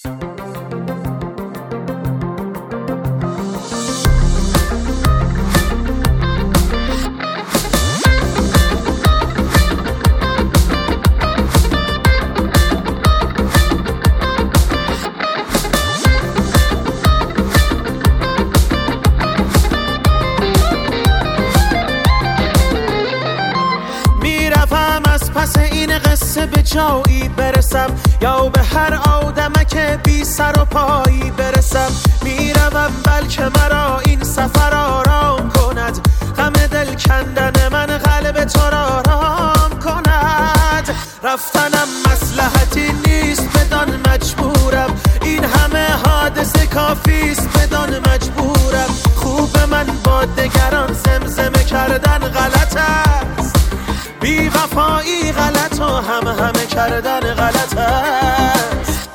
پس این قصه به جایی برسم یا به هر آدمک بی سر و پایی برسم. میروم بلکه مرا این سفر آرام کند، غم دل کندن من قلب تو را آرام کند. رفتنم مصلحتی نیست بدان مجبورم، این همه حادثه کافیست بدان مجبورم. خوب من با دگران زمزمه کردن غلط است، بی وفایی غلط و همه کردن غلط است.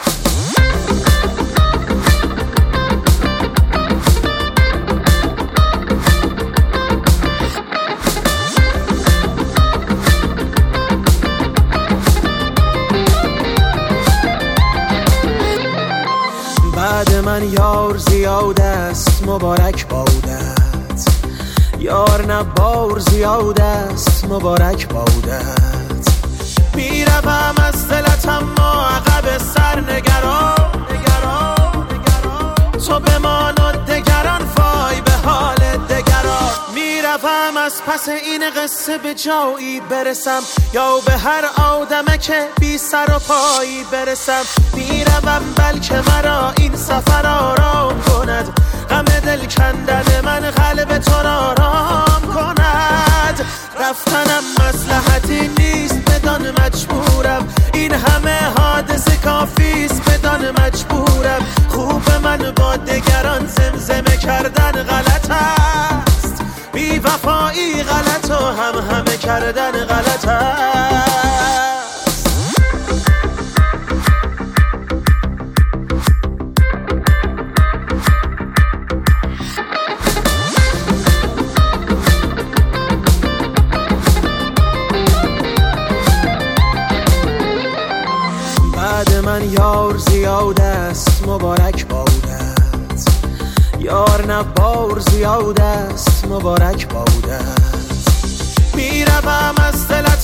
بعد من یار زیاد است مبارک بودت، یار نه بار زیاد است مبارک بودت. میروم از دلت اما عقب سر نگران، تو بمان و دگران فای به حال دگران. میروم از پس این قصه به جایی برسم یا به هر آدمک بی سر و پایی برسم. میروم بلکه مرا این سفر آرام کند، غم دل کندن من قلب تو را آرام کند. رفتنم مصلحتی نیست بدان مجبورم، این همه حادثه کافیست بدان مجبورم. خوب من با دگران زمزمه کردن غلط است، بی وفایی غلط و همه کردن غلط است. بعد من یار زیاد است مبارک بودت، یار نه بار زیاد است مبارک بودت. میروم از دلت